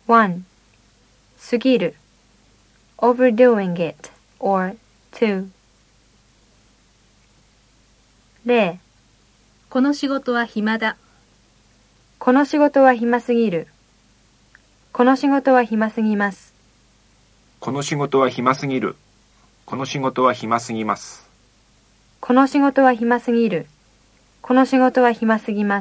1. 過ぎる overdoing it or 2. 0. この仕事は暇だ。 この仕事は暇すぎる。この仕事は暇すぎます。 この仕事は暇すぎる。この仕事は暇すぎます。 この仕事は暇すぎる。この仕事は暇すぎます。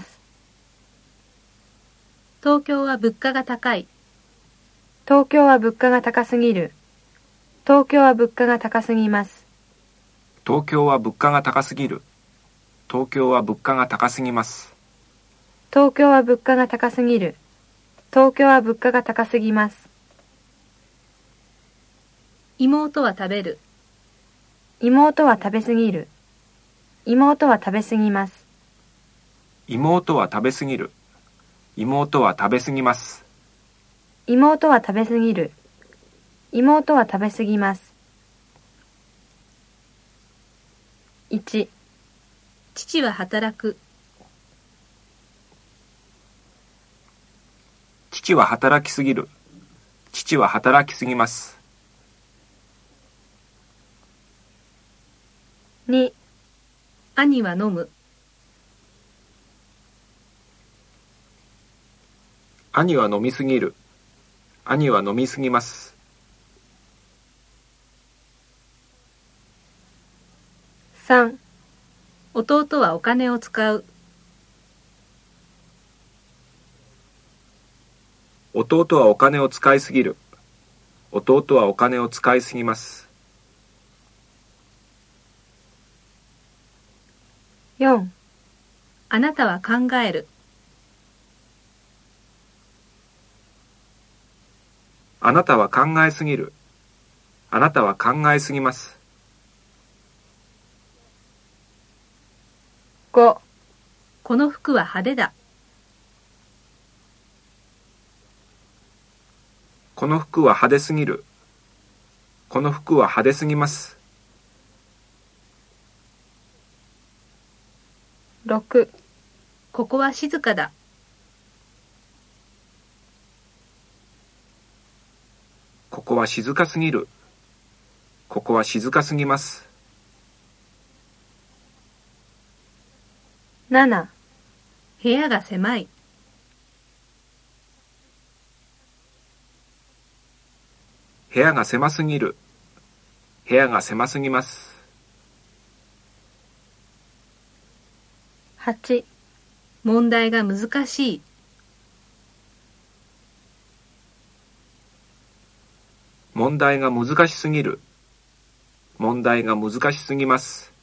東京は物価が高い。 東京は物価が高すぎる。東京は物価が高すぎます。 東京は物価が高すぎる。東京は物価が高すぎます。 東京は物価が高すぎる。東京は物価が高すぎます。 妹は食べる。 妹は食べすぎる。妹は食べすぎます。 妹は食べすぎる。妹は食べすぎます。 妹は食べすぎる。妹は食べすぎます。1. 父は働く。 父は働きすぎる。父は働きすぎます。 2. 兄は飲む。 兄は飲みすぎる。兄は飲みすぎます。 3. 弟はお金を使う。 弟はお金を使いすぎる。弟はお金を使いすぎます。 4. あなたは考える。 あなたは考えすぎる。あなたは考えすぎます。 5. この服は派手だ。 この服は派手すぎる。この服は派手すぎます。 6. ここは静かだ。 ここは静かすぎる。ここは静かすぎます。 7. 部屋が狭い。 部屋が狭すぎる。部屋が狭すぎます。 8. 問題が難しい。 問題が難しすぎる。問題が難しすぎます。